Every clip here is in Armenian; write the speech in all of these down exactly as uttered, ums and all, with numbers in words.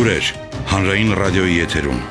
Լուրեր հանրային ռադիոյի եթերում։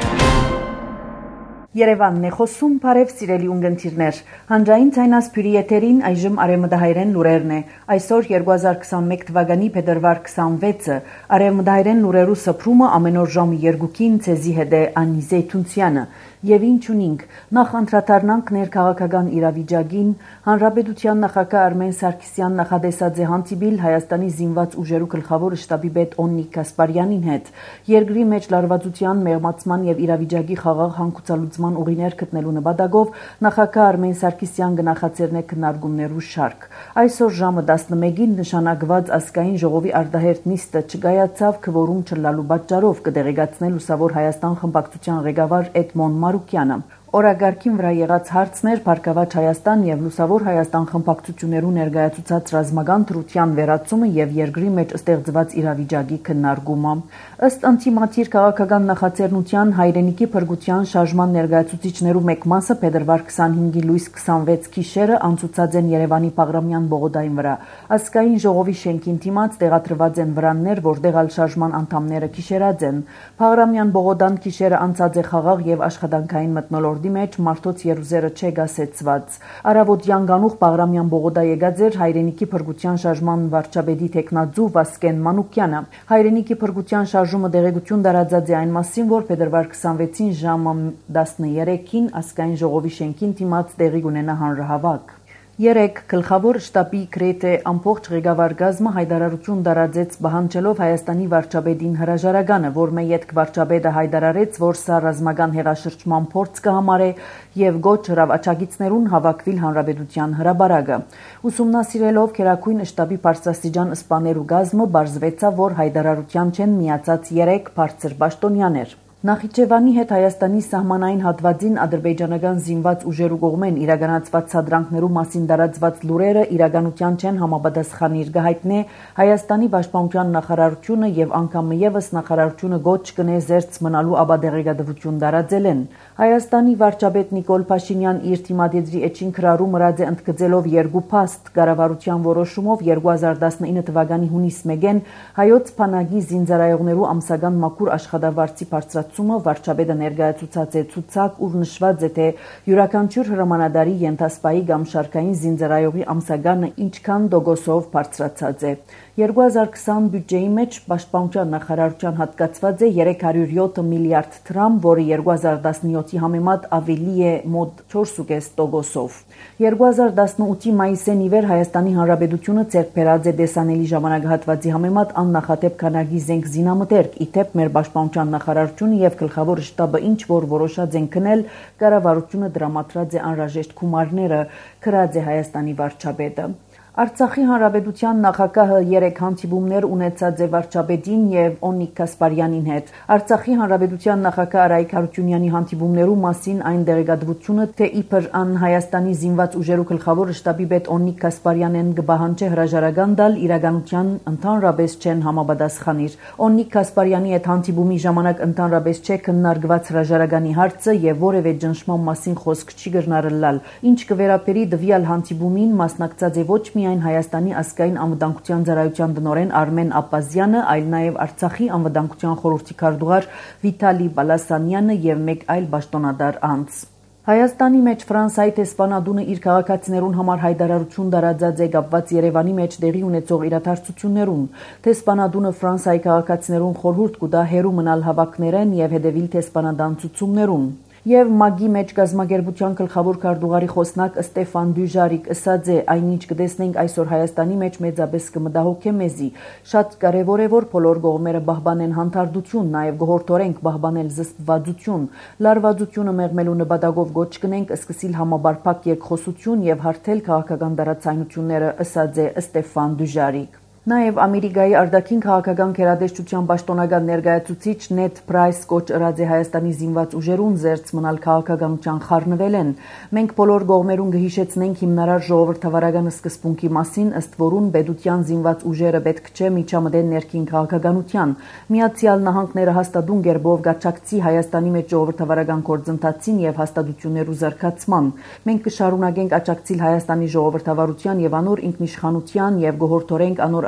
Երևանն է խոսում, բարև սիրելի ունգընտիրներ։ Հանրային ցայնասփյուրի եթերին այժմ արևմտահայերեն լուրերն է։ Այսօր երկու հազար քսանմեկ թվականի փետրվար քսանվեցը արևմտահայերեն լուրերու սփռումը ամեն օր ժամը երկուքին ցեզի հետ է Անի Զեյթունցյանը։ Եվ ինչ ունինք, նախ անդրադառնանք ներքաղաքական իրավիճակին, Հանրապետության նախագահ Արմեն Սարգսյան նախադեсած է հանդիպել Հայաստանի զինված ուժերու գլխավոր շտաբի պետ Օնիկ Կասպարյանին հետ։ Երկրի մեջ լարվածության, մեղմացման եւ իրավիճակի խաղաղ հանգուցալուծման ուղիներ գտնելու նպատակով նախագահ Արմեն Սարգսյան գնահատերն է քննարկումներու շարք։ Այսօր ժամը տասնմեկին նշանակված ազգային ժողովի արտահերտ նիստը չկայացավ քվորում չլալու պատճառով կդեղեկացնել Լուսավոր Հայաստան խմբակցության ղեկավար Էդմոն Մարուկյանը։ Օրագարկին վրա եղած հարցներ Փառքավաճ Հայաստան եւ Լուսավոր Հայաստան խմբակցություններու ներկայացուցած ռազմական դրության վերացումը եւ երկրի մեջ ստեղծված իրավիճակի քննարկումը։ Ըստ անտիմատիր քաղաքական նախաձեռնության հայրենիքի փրկության շարժման ներկայացուցիչներու մեկ մասը փետրվար քսանհինգի լույս քսանվեց գիշերը անցուցած են Երևանի Բաղրամյան բողոդային վրա։ Ազգային ժողովի շենքին դիմաց տեղադրված են վրաններ, որտեղ ալ շարժման անդամները գիշերած են։ Բաղրամյան բողոդան գիշերը անցած է խաղաղ եւ աշխատանքային մթնոլորտի մեջ մարդոց երուզերը չէ գասեցված։ Արավոտյան գանուխ Բաղրամյան բողոդա եկած էր հայրենիքի փրկության շարժման վարչապետի տեխնաձու Վասկեն Մանուկյանը։ Հայրենիքի փրկության շարժումը դեղեցություն տարածած է այն մասին, որ փետրվար քսանվեցին ժամը տասներեքին ազգային ժողովի շենքին դիմաց տեղի կունենա հանրահավաք։ Երեք գլխավոր շտաբի գրեթե ամբողջ ղեկավար գազմը հայտարարություն տարածեց բանջելով Հայաստանի վարչապետին հրաժարականը, որ մեյետ վարչապետը հայտարարեց, որ սա ռազմական հեղաշրջման փորձ կհամարե եւ գոչ հրավ աչագիծներուն հավաքվել հանրապետության հրաբարակը։ Ուսումնասիրելով քերակույն շտաբի բարձրաստիճան սպաներու գազմը բարձվեցավ, որ հայտարարության չեն միացած երեք բարձր պաշտոնյաներ։ Նախիջևանի հետ Հայաստանի սահմանային հատվածին ադրբեջանական զինված ուժերու կողմեն իրականացված սադրանքներու մասին տարածված լուրերը իրականության չեն համապատասխանիր գահիտնե Հայաստանի պաշտպանության նախարարությունը եւ անգամ եւս նախարարությունը գոչ կնե զերծ մնալու ապադեղեկատվություն տարածել են։ Հայաստանի վարչապետ Նիկոլ Փաշինյան իր թիմադեդրի էջին քրարու մրած է ընդգծելով երկու փաստ կառավարության որոշումով երկու հազար տասնինը թվականի հունիս մեկին հայոց բանակի զինծառայողներու ամսական մաքուր աշխատավարձի բարձրացումը վարչապետը ներկայացուցած է ցուցակ, ուր նշված է թե յուրաքանչյուր հրամանատարի ենթասպայի կամ շարքային զինծառայողի ամսականը ինչքան տոկոսով բարձրացած է։ երկու հազար քսան բյուջեի մեջ պաշտպանության նախարարության հատկացված է երեք հարյուր յոթ միլիարդ դրամ, որը երկու հազար տասնյոթի համեմատ ավելի է մոտ չորս կես տոկոսով։ երկու հազար տասնութի մայիսին ի վեր Հայաստանի Հանրապետությունը ձեռք բերած է դեսանելի ժամանակահատվածի համեմատ աննախադեպ քանակի զենք զինամթերք, իթեպ մեր պաշտպանության նախարարությունը եւ գլխավոր շտաբը ինչ որ որոշած են քնել, կառավարությունը դրամատրած է անհրաժեշտ գումարները, քրած է Հայաստանի վարչապետը։ Արցախի Հանրապետության նախագահը երեք հանդիպումներ ունեցած է վարչապետին եւ Օնիկ Կասպարյանին հետ։ Արցախի Հանրապետության նախագահ Արայիկ Հարությունյանի հանդիպումներու մասին այն դեղեկատվությունը, թե իբր ան Հայաստանի զինված ուժերու գլխավոր շտաբի պետ Օնիկ Կասպարյանեն կբահանջի հրաժարական տալ իրականության ընդհանրապես չեն համապատասխանիր։ Օնիկ Կասպարյանի հետ հանդիպումի ժամանակ ընդհանրապես չէ քննարկված հրաժարականի հարցը եւ որևէ ճնշման մասին խոսք չի գտնարել։ Ինչ կվերապերի դվյալ հանդիպումին մասնակցած է ոչ մի այն Հայաստանի ազգային անվտանգության ծառայության տնօրեն Արմեն Աբազյանը, այլ նաև Արցախի անվտանգության խորհրդի քարտուղար Վիտալի Բալասանյանը եւ մեկ այլ պաշտոնատար անձ։ Հայաստանի մեջ Ֆրանսիայի տեսփանադունը իր քաղաքացիներուն համար հայտարարություն տարածած է կապված Երևանի մեջ տեղի ունեցող իրադարձություններուն։ Տեսփանադունը Ֆրանսիայի քաղաքացիներուն խորհուրդ կտա հերու մնալ հավաքներեն եւ հետևիլ տեսփանադան ցուցումներուն։ Եվ մագի մեջ գազագերբության գլխավոր քարտուղարի խոսնակ Ստեֆան Դյուժարիկ ըսած է այնինչ կտեսնենք այսօր Հայաստանի մեջ մեծապես կմտահոգե մեզի շատ կարևոր է որ բոլոր կողմերը պահպանեն հանդարտություն նաև գողորթորենք պահպանել զսպվածություն լարվածությունը մեղմելու նպատակով գոչ կնենք սկսիլ համաբարփակ երկխոսություն եւ հարթել քաղաքական դարացայնությունները ըսած է Ստեֆան Դյուժարիկ Նաև Ամերիկայի արտաքին քաղաքական գերատեսչության պաշտոնական ներկայացուցիչ Նեդ Պրայս կոչ ըրած է Հայաստանի զինված ուժերուն զերծ մնալ քաղաքականության խառնվել են։ Մենք բոլոր կողմերուն կհիշեցնենք հիմնարար ժողովրդավարական սկզբունքի մասին, ըստ որուն պետության զինված ուժերը պետք չէ միջամտեն ներքին քաղաքականության։ Միացյալ Նահանգները հաստատուն գերբով գաչակցի Հայաստանի մեջ ժողովրդավարական գործընթացին եւ հաստատություններու զարգացման։ Մենք կշարունակենք աջակցել Հայաստանի ժողովրդավարության եւ անոր ինքնիշխանության եւ գողորթորենք անոր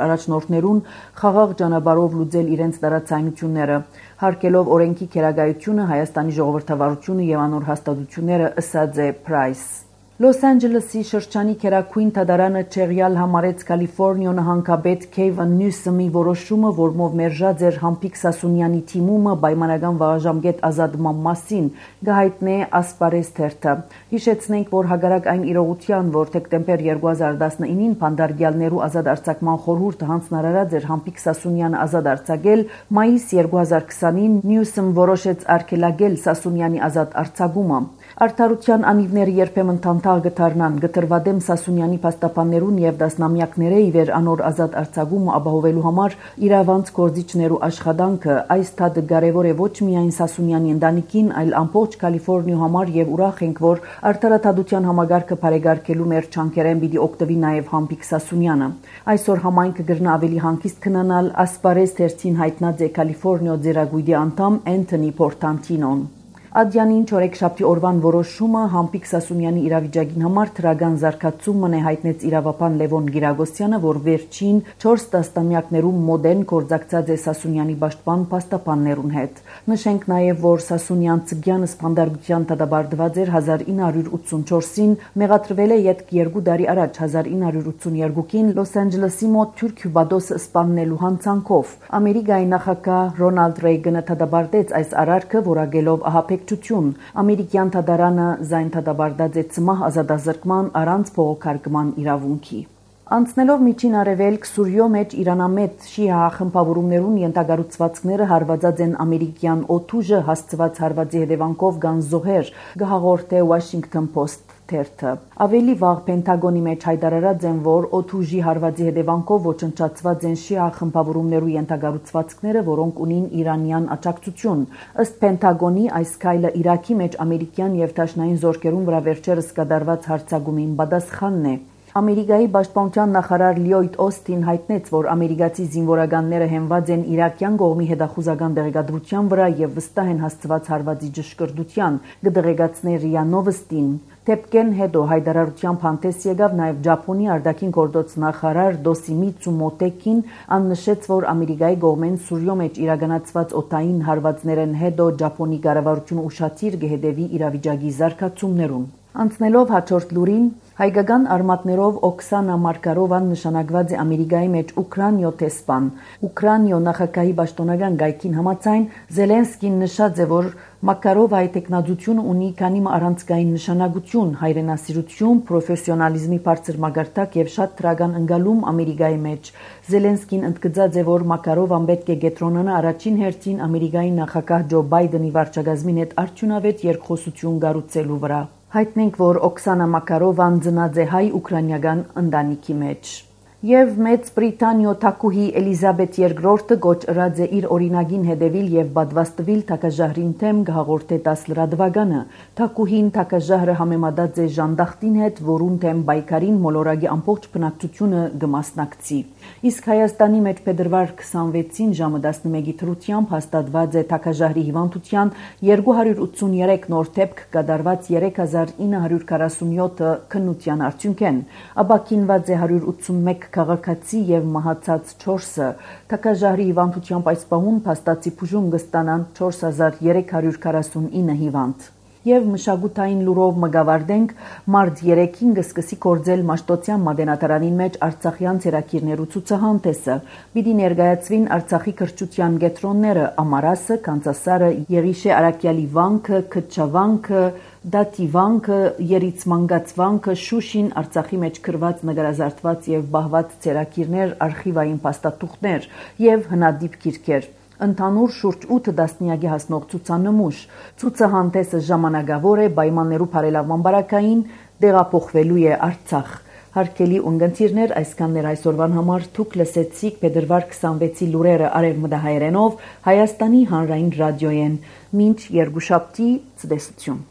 առաջնորդներուն խաղաղ ճանապարհով լուծել իրենց տարածայնությունները, հարկելով օրենքի քերագայությունը, Հայաստանի ժողովրդավարությունը եւ անոր հաստատությունները, ըսած է Price։ Լոս Անջելեսի շրջանի քերակույն թադարանը չեղյալ համարեց Կալիֆոռնիա նահանգապետ Քեյվն Նյուսոմի որոշումը, որմով մերժած էր Համպիկ Սասունյանի թիմումը պայմանական վաղաժամկետ ազատման մասին, գահիտնե Ասպարեզ թերթը։ Հիշեցնենք, որ հակառակ այն իրողության, որ դեկտեմբեր երկու հազար տասնինին փանդարգյալներու ազատ արձակման խորհուրդը հանձնարարած էր Համպիկ Սասունյանը ազատ արձակել, մայիս երկու հազար քսանին Նյուսոմ որոշեց արգելակել Սասունյանի ազատ արձակումը։ Արդարության անիվները երբեմն թանթաղ գտարնան գտրվադեմ Սասունյանի փաստաբաններուն եւ դասնամյակները իվեր անոր ազատ արձակումը ապահովելու համար իրավանց գործիչներու աշխատանքը այս թադը կարևոր է ոչ միայն Սասունյանի ընտանիքին, այլ ամբողջ Կալիֆոռնիա համար եւ ուրախ ենք, որ արդարադատության համագարկը բարեկարգելու մեր չանքերեն պիտի օգտվի նաեւ Համպիկ Սասունյանը։ Այսօր համայնքը կգրնա ավելի հանգիստ քնանալ, Ասպարեզ թերթին հայտնած է Կալիֆոռնիա ձերագույդի անդամ Էնթոնի Պորտանտինոն։ Ադյանին չորեքշաբթի օրվան որոշումը Համպիկ Սասունյանի իրավիճակին համար թրագան զարգացումն է հայտնեց իրավապան Լևոն Գիրագոսյանը, որ վերջին չորս տասնամյակներում մոդեն գործակցած է Սասունյանի պաշտպան փաստաբաններուն հետ։ Նշենք նաև, որ Սասունյան Ծգյանը սպանդարգության դատապարտված էր հազար ինը հարյուր ութսունչորսին, մեղադրվել է յետք երկու տարի առաջ հազար ինը հարյուր ութսուներկուին Լոս Անջելեսի մոտ թուրք հյուբադոսը սպաննելու հանցանքով։ Ամերիկայի նախագահ Ռոնալդ Ռեյգանը դատապարտեց այս արարքը, որակելով ահապեկ Ամերիկյան թադարանը զայն թադաբարդած է ծմահ ազատազրկման առանց փողոքարկման իրավունքի։ Անցնելով միջին արևելք Սուրյո մեջ իրանամետ շիա խմբավորումներուն ենթագառուցվածքները հարվածած են ամերիկյան օդուժը հասցված հարվածի հետևանքով կան զոհեր, գահաղորդե Washington Post թերթը։ Ավելի վաղ Պենտագոնի մեջ հայտարարած են, որ օդուժի հարվածի հետևանքով ոչնչացված են շիա խմբավորումներու ենթագառուցվածքները, որոնք ունին իրանյան աջակցություն։ Ըստ Պենտագոնի այս քայլը Իրաքի մեջ ամերիկյան եւ դաշնային զորքերուն վրա վերջերս կատարված հարձակումին պատասխանն է։ Ամերիկայի պաշտպանության նախարար Լյոյդ Օստին հայտնեց, որ ամերիկացի զինվորականները հենված են իրաքյան կողմի հետախուզական տեղեկատվության վրա եւ վստահ են հասցված հարվածի ճշգրտության, կդեղեկացնե ՌԻԱ Նովոստին։ Թեպկեն հետո հայտարարությամբ հանդես եկավ նաև Ճապոնի արտաքին գործոց նախարար Դոսիմիցու Մոտեկին, աննշեց, որ Ամերիկայի կողմեն Սուրյո մեջ իրականացված օդային հարվածներն հետո Ճապոնի կառավարությունը ուշադիր կհետևի իրավիճակի զարգացումներուն։ Անցնելով հաջորդ լուրին, հայկական արմատներով Օքսանա Մարկարովան նշանակված է Ամերիկայի մեջ Ուկրաինո տեսփան։ Ուկրաինո նախագահի պաշտոնական գայքին համաձայն Զելենսկին նշած է, որ Մակարովայի տեխնազությունը ունի քանի առանցքային նշանակություն՝ հայրենասիրություն, պրոֆեսիոնալիզմի բարձր մակարդակ եւ շատ դրական ընկալում Ամերիկայի մեջ։ Զելենսկին ընդգծած է, որ Մակարովան պետք է կենտրոնանա առաջին հերթին Ամերիկայի նախագահ Ջո Բայդենի վարչակազմին հետ արդյունավետ երկխոսություն կառուցելու վրա։ Հայտնենք, որ Օքսանա Մակարովան ծնած է հայ-ուկրաինական ընտանիքի մեջ։ Եվ Մեծ Բրիտանիո թագուհի Էլիզաբեթ երկրորդը գոչրած է իր օրինագին հետևիլ եւ պատվաստվել թագաժահրին թեմ գահաղորդե տաս լրատվականը։ Թագուհին թագաժահրը համեմատած է ժանդախտին հետ, որուն թեմ բայկարին մոլորակի ամբողջ բնակչությունը կմասնակցի։ Իսկ Հայաստանի մեջ փետրվար քսանվեցին ժամը տասնմեկի թրությամբ հաստատված է թագաժահրի հիվանդության երկու հարյուր ութսուներեք նոր դեպք կատարված երեք հազար ինը հարյուր քառասունյոթը քննության արդյունքեն։ Ապաքինված է հարյուր ութսունմեկ քաղաքացի եւ մահացած չորսը։ Թագաժահրի հիվանդությամբ այս պահուն փաստացի բուժում կստանան չորս հազար երեք հարյուր քառասունինը հիվանդ։ Եվ մշակութային լուրով մգավարդենք մարտ երեքին կսկսի կործել Մաշտոցյան մատենադարանին մեջ Արցախյան ցերակիրներու ցուցահանդեսը։ Պիտի ներկայացվին Արցախի կրթության կենտրոնները՝ Ամարասը, Կանցասարը, Եղիշե Արաքյալի վանքը, Քչավանքը, Դատի վանքը, Երիցմանգաց վանքը, Շուշին, Արցախի մեջ գրված, նկարազարդված եւ բահված ցերակիրներ, արխիվային փաստաթուղթեր եւ հնադիպ գիրքեր։ Ընդհանուր շուրջ ութ դասնյակի հասնող ցուցանմուշ։ Ցուցահանդեսը ժամանակավոր է, պայմաններու բարելավման բարակային տեղափոխվելու է Արցախ։ Հարկելի ունգընտիրներ, այսքաններ այսօրվան համար թուք լսեցիք փետրվար քսանվեցի լուրերը արևմտահայերենով Հայաստանի հանրային ռադիոյեն։ Մինչ երկուշաբթի ցտեսություն։